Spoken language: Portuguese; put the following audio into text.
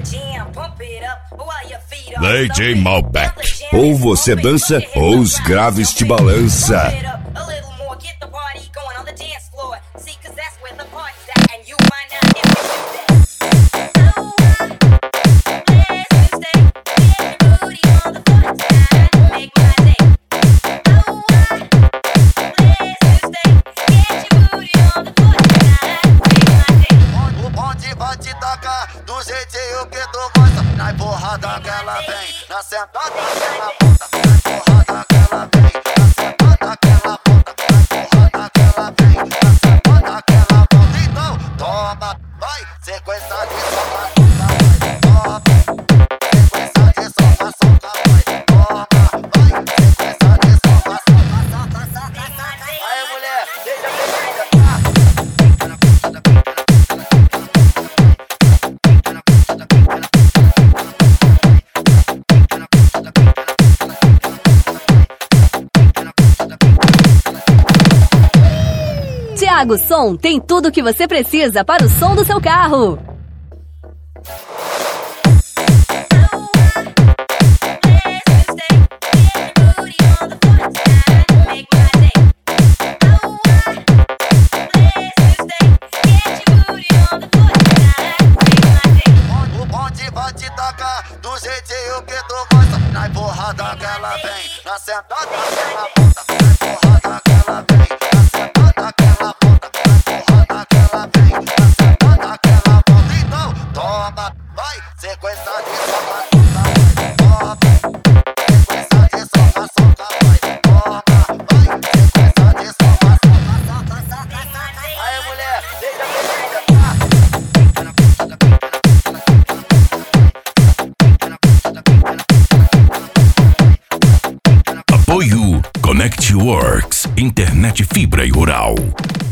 DJ Malbec. Ou você dança, ou os graves te balança. Do jeitinho que tu gosta, na empurrada que ela vem, na sentada que ela bota, na empurrada que ela vem, na sentada que ela bota, na empurrada que ela vem, na sentada que ela bota. Então, toma, vai, sequência de soca, vai, toma, sequência de soca, vai, toma, vai, sequência de soca, aí mulher, deixa eu Thiago Som tem tudo o que você precisa para o som do seu carro. O bonde vai te tacar do jeitinho que tu gosta, na empurrada que ela vem, na sentada que ela bota, na empurrada que ela vem, na sentada que ela bota, na empurrada que ela vem, na sentada que ela bota. Então, toma, vai, sequência de soca, vai, toma, sequência de soca, vai, toma, vai, sequência de soca, aí mulher, deixa eu Apoio Connect Works, internet fibra e rural.